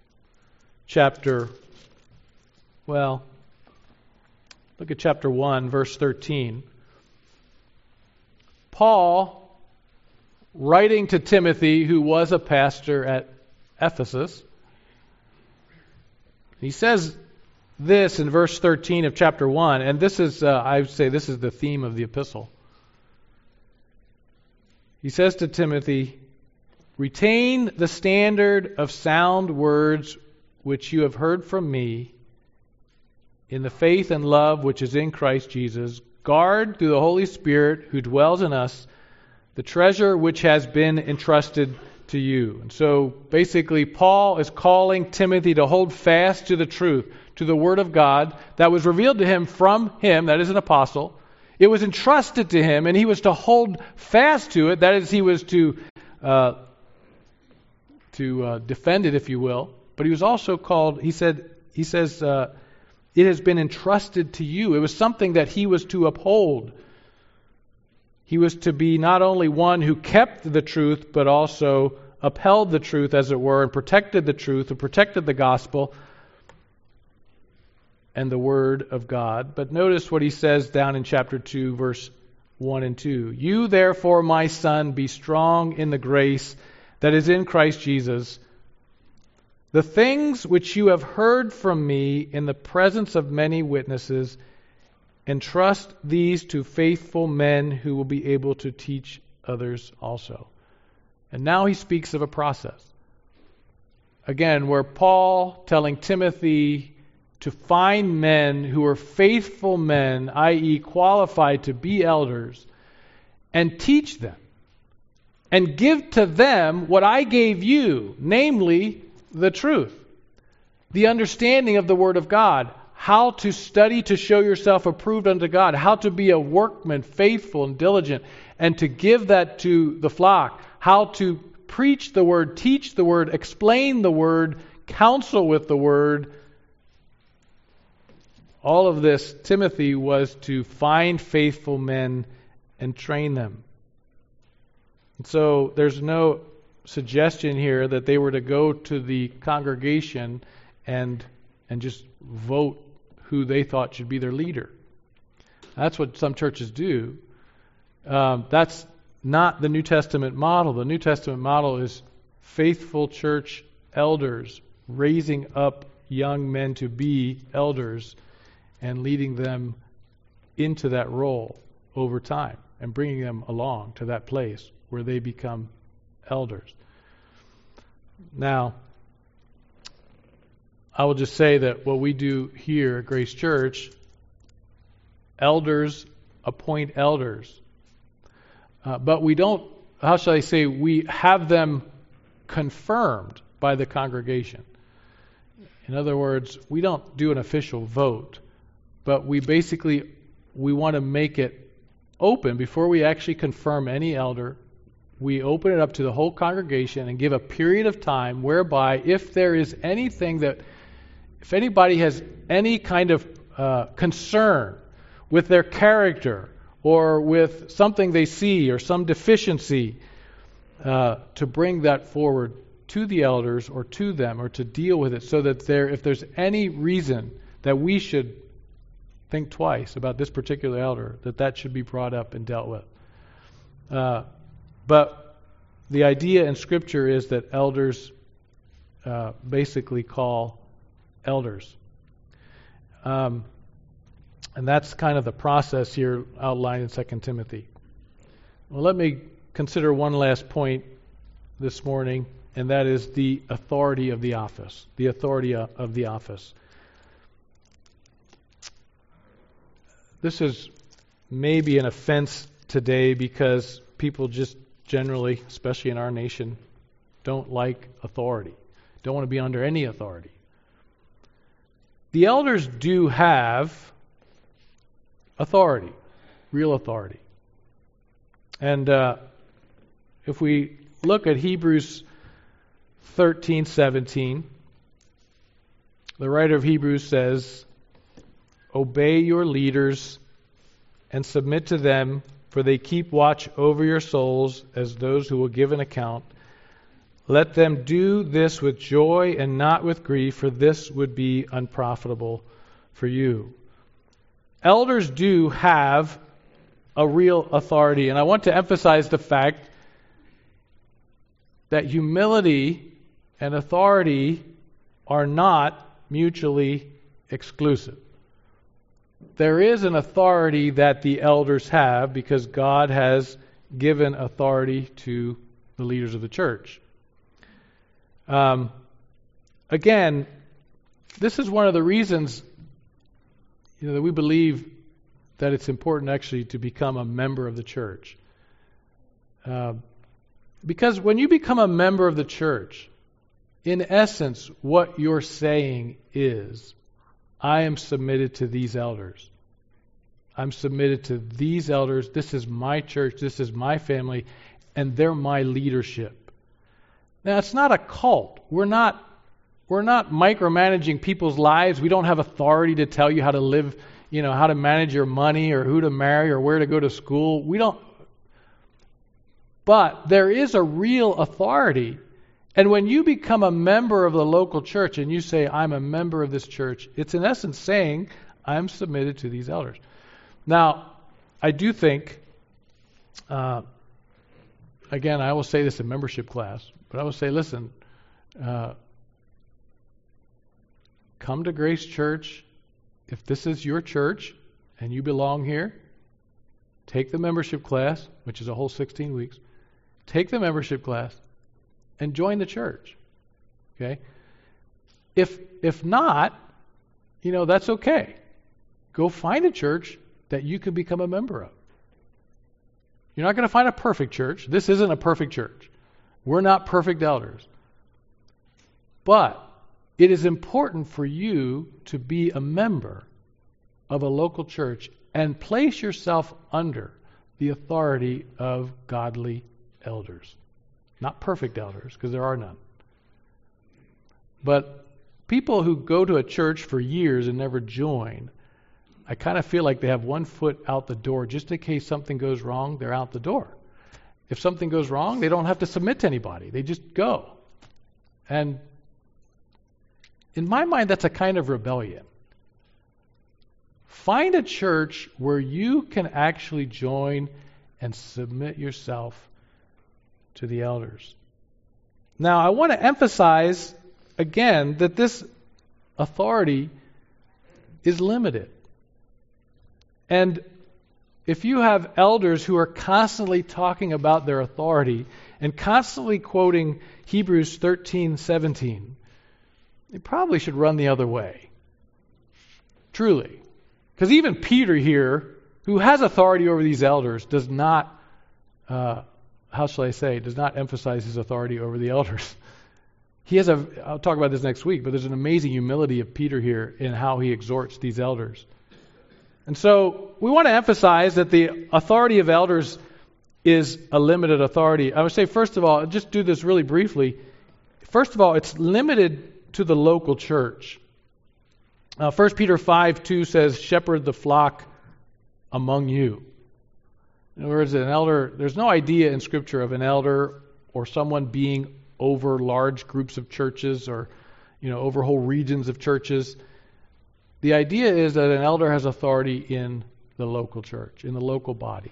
look at chapter 1, verse 13. Paul, writing to Timothy, who was a pastor at Ephesus, he says this in verse 13 of chapter 1, and this is, I would say, this is the theme of the epistle. He says to Timothy, "Retain the standard of sound words which you have heard from me in the faith and love which is in Christ Jesus. Guard through the Holy Spirit who dwells in us the treasure which has been entrusted to you." And so basically Paul is calling Timothy to hold fast to the truth, to the Word of God that was revealed to him from him, that is an apostle. It was entrusted to him and he was to hold fast to it, that is he was to defend it, if you will. But he was also called, he says, it has been entrusted to you. It was something that he was to uphold. He was to be not only one who kept the truth, but also upheld the truth, as it were, and protected the truth, and protected the gospel and the Word of God. But notice what he says down in chapter 2, verse 1 and 2. "You therefore, my son, be strong in the grace that is in Christ Jesus. The things which you have heard from me in the presence of many witnesses, entrust these to faithful men who will be able to teach others also." And now he speaks of a process. Again, where Paul telling Timothy to find men who are faithful men, i.e. qualified to be elders, and teach them, and give to them what I gave you, namely the truth, the understanding of the Word of God, how to study to show yourself approved unto God, how to be a workman, faithful and diligent, and to give that to the flock, how to preach the Word, teach the Word, explain the Word, counsel with the Word. All of this, Timothy was to find faithful men and train them. And so there's no suggestion here that they were to go to the congregation and just vote who they thought should be their leader. That's what some churches do. That's not the New Testament model. The New Testament model is faithful church elders raising up young men to be elders and leading them into that role over time and bringing them along to that place where they become elders. Now, I will just say that what we do here at Grace Church, elders appoint elders. But we don't, how shall I say, we have them confirmed by the congregation. In other words, we don't do an official vote, but we want to make it open before we actually confirm any elder. We open it up to the whole congregation and give a period of time whereby if there is anything that, if anybody has any kind of concern with their character or with something they see or some deficiency, to bring that forward to the elders or to them, or to deal with it, so that if there's any reason that we should think twice about this particular elder, that should be brought up and dealt with. But the idea in Scripture is that elders basically call elders. And that's kind of the process here outlined in 2 Timothy. Well, let me consider one last point this morning, and that is the authority of the office. The authority of the office. This is maybe an offense today because people just generally, especially in our nation, don't like authority. Don't want to be under any authority. The elders do have authority, real authority. And if we look at Hebrews 13:17, the writer of Hebrews says, "Obey your leaders and submit to them, for they keep watch over your souls as those who will give an account. Let them do this with joy and not with grief, for this would be unprofitable for you." Elders do have a real authority, and I want to emphasize the fact that humility and authority are not mutually exclusive. There is an authority that the elders have because God has given authority to the leaders of the church. Again, this is one of the reasons that we believe that it's important actually to become a member of the church. Because when you become a member of the church, in essence, what you're saying is, I am submitted to these elders. I'm submitted to these elders. This is my church. This is my family. And they're my leadership. Now, it's not a cult. We're not micromanaging people's lives. We don't have authority to tell you how to live, how to manage your money or who to marry or where to go to school. We don't. But there is a real authority. And when you become a member of the local church and you say, I'm a member of this church, it's in essence saying, I'm submitted to these elders. Now, I do think, again, I will say this in membership class, but I will say, listen, come to Grace Church. If this is your church and you belong here, take the membership class, which is a whole 16 weeks. Take the membership class and join the church. Okay? If not, that's okay. Go find a church that you can become a member of. You're not going to find a perfect church. This isn't a perfect church. We're not perfect elders. But it is important for you to be a member of a local church and place yourself under the authority of godly elders. Not perfect elders, because there are none. But people who go to a church for years and never join, I kind of feel like they have one foot out the door. Just in case something goes wrong, they're out the door. If something goes wrong, they don't have to submit to anybody. They just go. And in my mind, that's a kind of rebellion. Find a church where you can actually join and submit yourself to the elders. Now, I want to emphasize again that this authority is limited. And if you have elders who are constantly talking about their authority and constantly quoting Hebrews 13:17, they probably should run the other way. Truly. Because even Peter here, who has authority over these elders, does not does not emphasize his authority over the elders. I'll talk about this next week, but there's an amazing humility of Peter here in how he exhorts these elders. And so we want to emphasize that the authority of elders is a limited authority. I would say, first of all, I'll just do this really briefly. First of all, it's limited to the local church. 1 Peter 5:2 says, shepherd the flock among you. In other words, an elder, there's no idea in Scripture of an elder or someone being over large groups of churches or, over whole regions of churches. The idea is that an elder has authority in the local church, in the local body.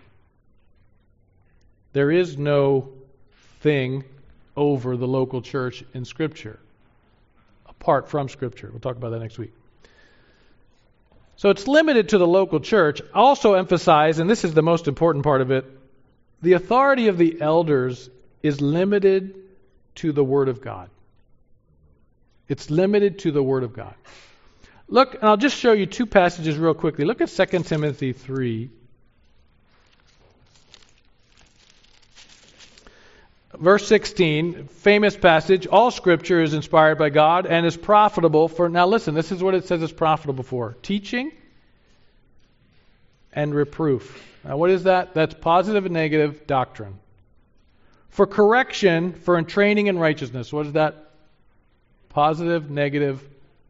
There is no thing over the local church in Scripture, apart from Scripture. We'll talk about that next week. So it's limited to the local church. Also emphasize, and this is the most important part of it, the authority of the elders is limited to the Word of God. It's limited to the Word of God. Look, and I'll just show you two passages real quickly. Look at 2 Timothy 3. Verse 16, famous passage, all Scripture is inspired by God and is profitable for, now listen, this is what it says it's profitable for, teaching and reproof. Now what is that? That's positive and negative doctrine. For correction, for training in righteousness. What is that? Positive, negative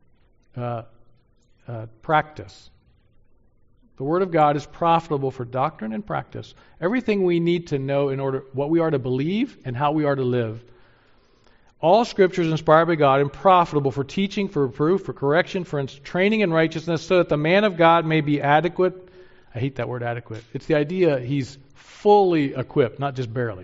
practice. The Word of God is profitable for doctrine and practice. Everything we need to know in order what we are to believe and how we are to live. All Scripture is inspired by God and profitable for teaching, for reproof, for correction, for training in righteousness, so that the man of God may be adequate. I hate that word adequate. It's the idea he's fully equipped, not just barely,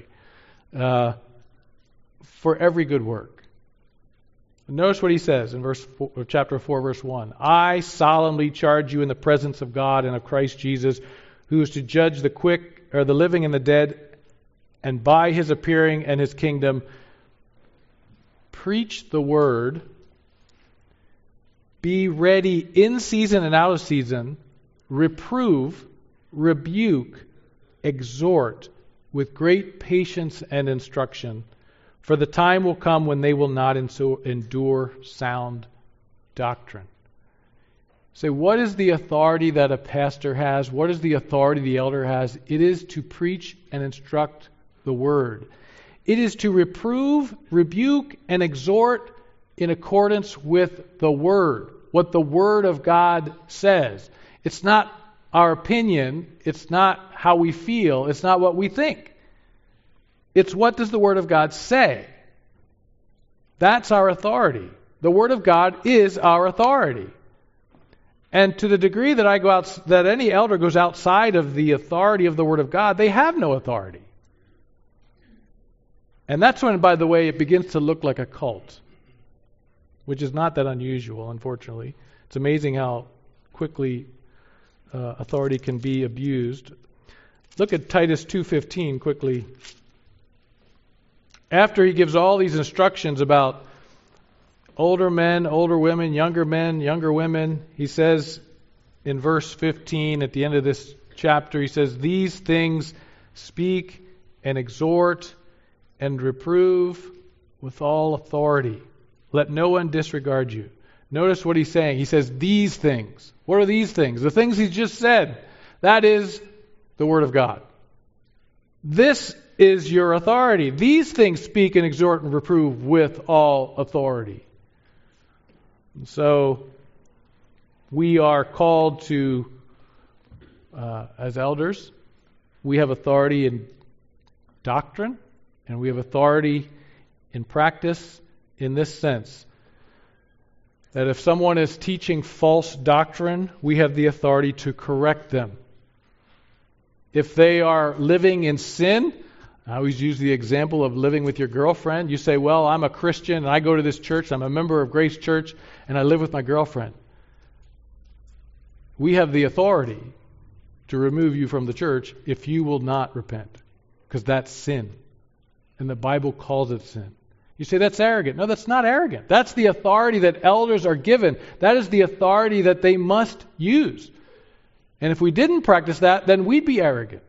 for every good work. Notice what he says in chapter 4, verse 1. I solemnly charge you in the presence of God and of Christ Jesus, who is to judge the living and the dead, and by his appearing and his kingdom, preach the word, be ready in season and out of season, reprove, rebuke, exhort with great patience and instruction. For the time will come when they will not endure sound doctrine. So what is the authority that a pastor has? What is the authority the elder has? It is to preach and instruct the word. It is to reprove, rebuke, and exhort in accordance with the word, what the word of God says. It's not our opinion. It's not how we feel. It's not what we think. It's what does the Word of God say? That's our authority. The Word of God is our authority. And to the degree that that any elder goes outside of the authority of the Word of God, they have no authority. And that's when, by the way, it begins to look like a cult, which is not that unusual, unfortunately. It's amazing how quickly authority can be abused. Look at Titus 2:15 quickly. After he gives all these instructions about older men, older women, younger men, younger women, he says in verse 15 at the end of this chapter, he says, these things speak and exhort and reprove with all authority. Let no one disregard you. Notice what he's saying. He says these things. What are these things? The things he just said. That is the Word of God. This is your authority. These things speak and exhort and reprove with all authority. And so we are called to, as elders, we have authority in doctrine and we have authority in practice in this sense. That if someone is teaching false doctrine, we have the authority to correct them. If they are living in sin, I always use the example of living with your girlfriend. You say, well, I'm a Christian and I go to this church, I'm a member of Grace Church, and I live with my girlfriend. We have the authority to remove you from the church if you will not repent, because that's sin. And the Bible calls it sin. You say, that's arrogant. No, that's not arrogant. That's the authority that elders are given. That is the authority that they must use. And if we didn't practice that, then we'd be arrogant.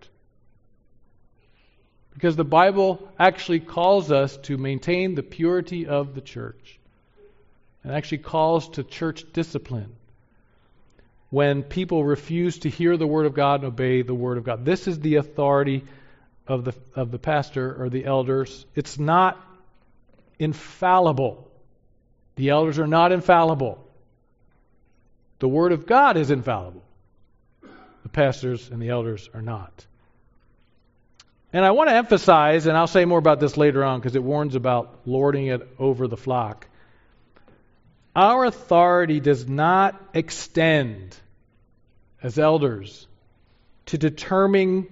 Because the Bible actually calls us to maintain the purity of the church. It actually calls to church discipline. When people refuse to hear the Word of God and obey the Word of God. This is the authority of the pastor or the elders. It's not infallible. The elders are not infallible. The Word of God is infallible. The pastors and the elders are not. And I want to emphasize, and I'll say more about this later on because it warns about lording it over the flock. Our authority does not extend as elders to determining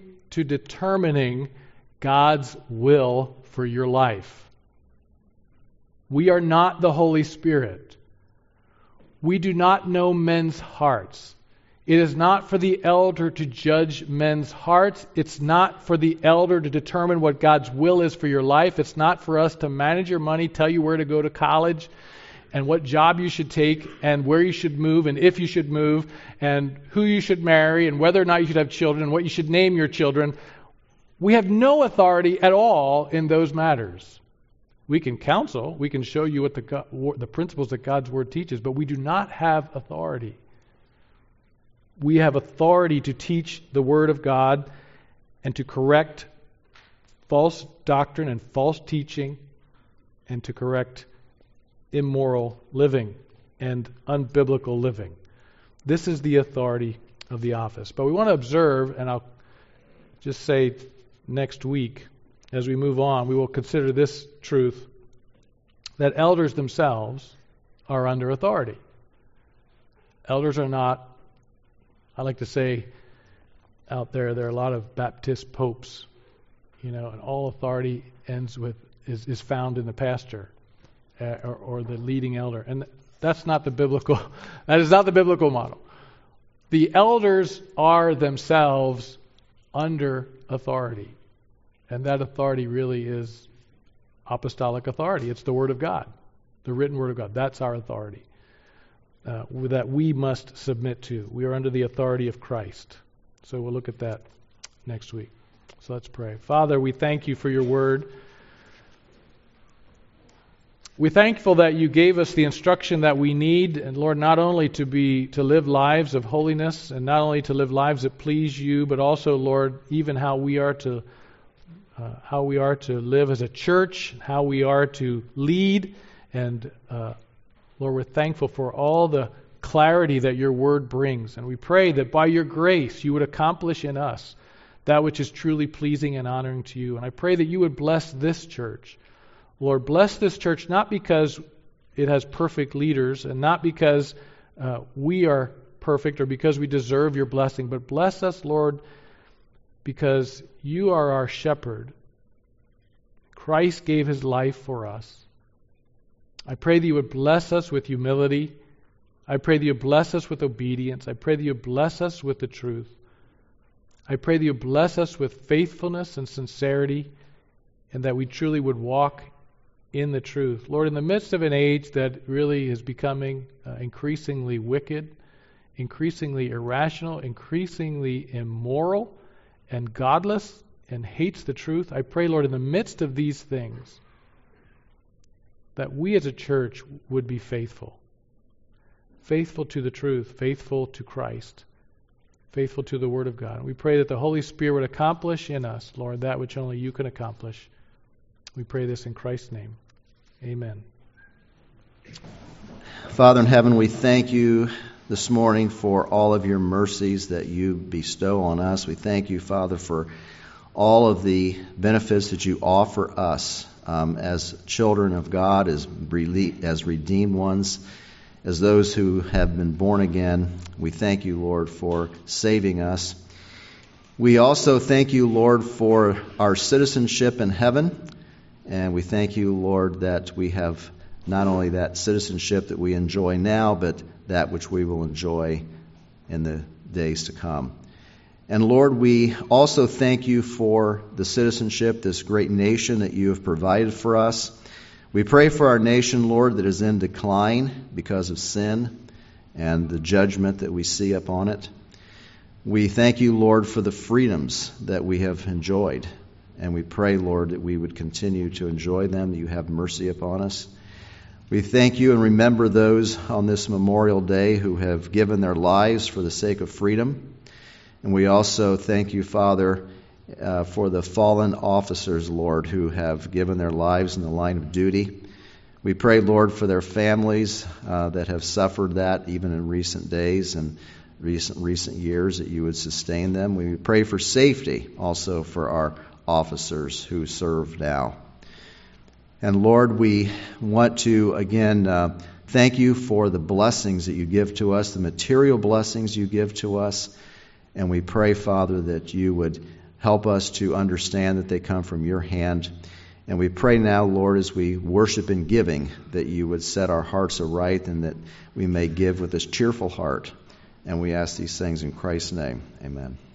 God's will for your life. We are not the Holy Spirit. We do not know men's hearts. It is not for the elder to judge men's hearts. It's not for the elder to determine what God's will is for your life. It's not for us to manage your money, tell you where to go to college, and what job you should take, and where you should move, and if you should move, and who you should marry, and whether or not you should have children, and what you should name your children. We have no authority at all in those matters. We can counsel, we can show you what the principles that God's Word teaches, but we do not have authority. We have authority to teach the Word of God and to correct false doctrine and false teaching and to correct immoral living and unbiblical living. This is the authority of the office. But we want to observe, and I'll just say next week, as we move on, we will consider this truth, that elders themselves are under authority. Elders are not, I like to say out there are a lot of Baptist popes, and all authority is found in the pastor or the leading elder. And that is not the biblical model. The elders are themselves under authority. And that authority really is apostolic authority. It's the Word of God, the written Word of God. That's our authority that we must submit to. We are under the authority of Christ. So we'll look at that next week. So let's pray. Father, we thank you for your Word. We're thankful that you gave us the instruction that we need, and Lord, not only to live lives of holiness, and not only to live lives that please you, but also, Lord, even how we are to live as a church, how we are to lead, and Lord, we're thankful for all the clarity that your Word brings, and we pray that by your grace you would accomplish in us that which is truly pleasing and honoring to you. And I pray that you would bless this church. Lord, bless this church not because it has perfect leaders and not because we are perfect or because we deserve your blessing, but bless us, Lord, because you are our shepherd. Christ gave his life for us. I pray that you would bless us with humility. I pray that you bless us with obedience. I pray that you bless us with the truth. I pray that you bless us with faithfulness and sincerity, and that we truly would walk in the truth. Lord, in the midst of an age that really is becoming increasingly wicked, increasingly irrational, increasingly immoral and godless, and hates the truth, I pray, Lord, in the midst of these things, that we as a church would be faithful. Faithful to the truth, faithful to Christ, faithful to the Word of God. We pray that the Holy Spirit would accomplish in us, Lord, that which only you can accomplish. We pray this in Christ's name. Amen. Father in heaven, we thank you this morning for all of your mercies that you bestow on us. We thank you, Father, for all of the benefits that you offer us as children of God, as redeemed ones, as those who have been born again. We thank you, Lord, for saving us. We also thank you, Lord, for our citizenship in heaven. And we thank you, Lord, that we have not only that citizenship that we enjoy now, but that which we will enjoy in the days to come. And Lord, we also thank you for the citizenship, this great nation that you have provided for us. We pray for our nation, Lord, that is in decline because of sin and the judgment that we see upon it. We thank you, Lord, for the freedoms that we have enjoyed. And we pray, Lord, that we would continue to enjoy them, that you have mercy upon us. We thank you and remember those on this Memorial Day who have given their lives for the sake of freedom. And we also thank you, Father, for the fallen officers, Lord, who have given their lives in the line of duty. We pray, Lord, for their families that have suffered that even in recent days and recent years, that you would sustain them. We pray for safety also for our officers who serve now. And Lord, we want to again thank you for the blessings that you give to us, the material blessings you give to us. And we pray, Father, that you would help us to understand that they come from your hand. And we pray now, Lord, as we worship in giving, that you would set our hearts aright and that we may give with this cheerful heart. And we ask these things in Christ's name. Amen.